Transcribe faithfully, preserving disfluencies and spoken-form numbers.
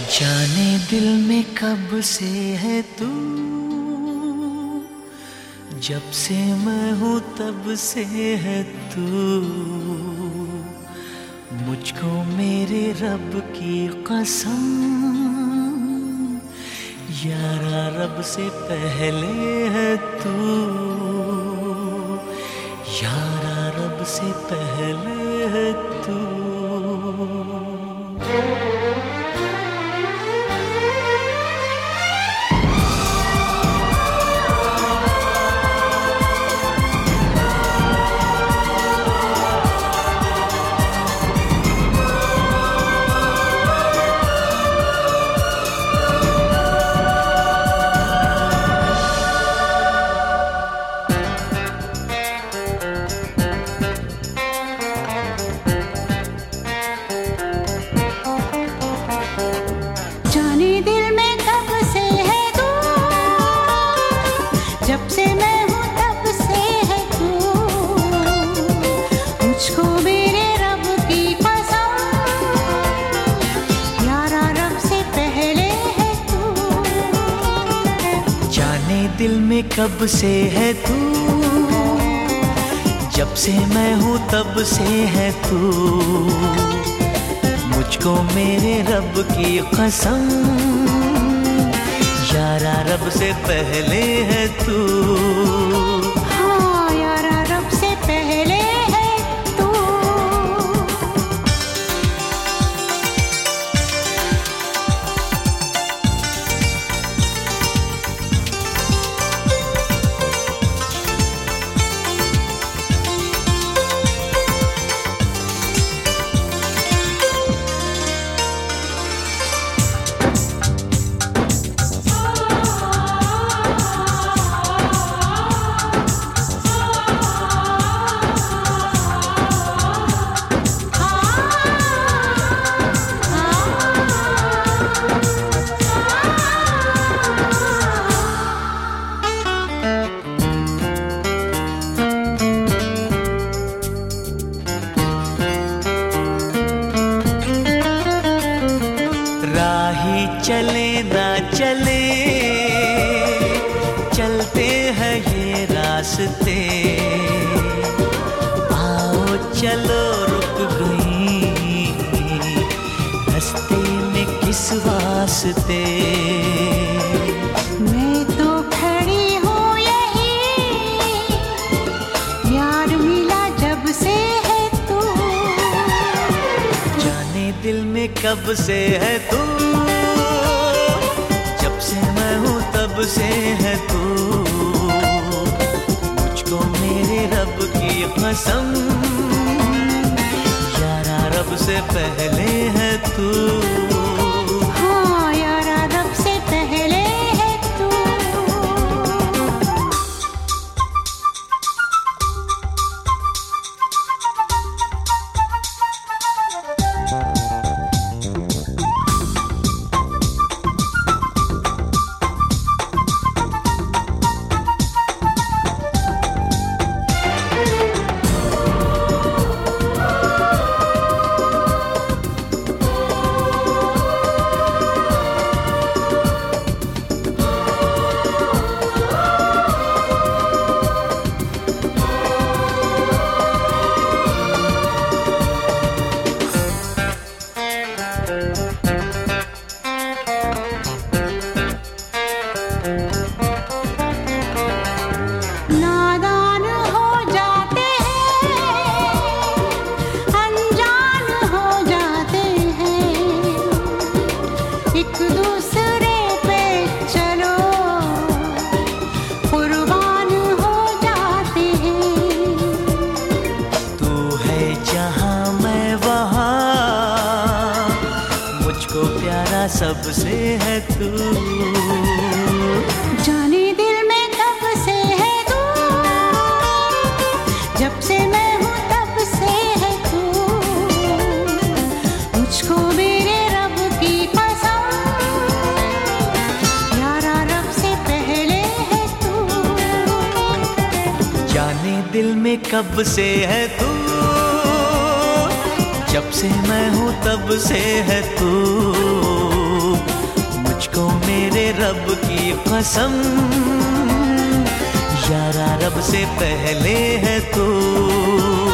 जाने दिल में कब से है तू, जब से मैं हूँ तब से है तू। मुझको मेरे रब की कसम, यारा रब से पहले है तू, यारा रब से पहले है तू। जब से मैं हूँ तब से है तू, मुझको मेरे रब की कसम, यारा रब से पहले है तू। जाने दिल में कब से है तू, जब से मैं हूँ तब से है तू। मुझको मेरे रब की कसम, यारा रब से पहले है तू। हाँ यारा रब से पहले है तू। राही चले ना चले, चलते हैं ये रास्ते। आओ चलो रुक गई रास्ते में किस वास्ते। मैं तो खड़ी हूँ यही, यार मिला जब से है तू। जाने दिल में कब से है तू, जब से मैं हूँ तब से है तू। मुझको मेरे रब की कसम, यारा रब से पहले है तू। हाँ यारा रब से पहले है तू। नादान हो जाते हैं, अनजान हो जाते हैं, एक दूसरे पे चलो कुर्बान हो जाते हैं। तू है जहाँ मैं वहाँ, मुझको प्यारा सबसे है तू। जाने दिल में कब से है तू, जब से मैं हूँ तब से है तू। मुझको मेरे रब की कसम, यारा रब से पहले है तू। जाने दिल में कब से है तू, जब से मैं हूँ तब से है तू। रब की कसम, यारा रब से पहले है तू।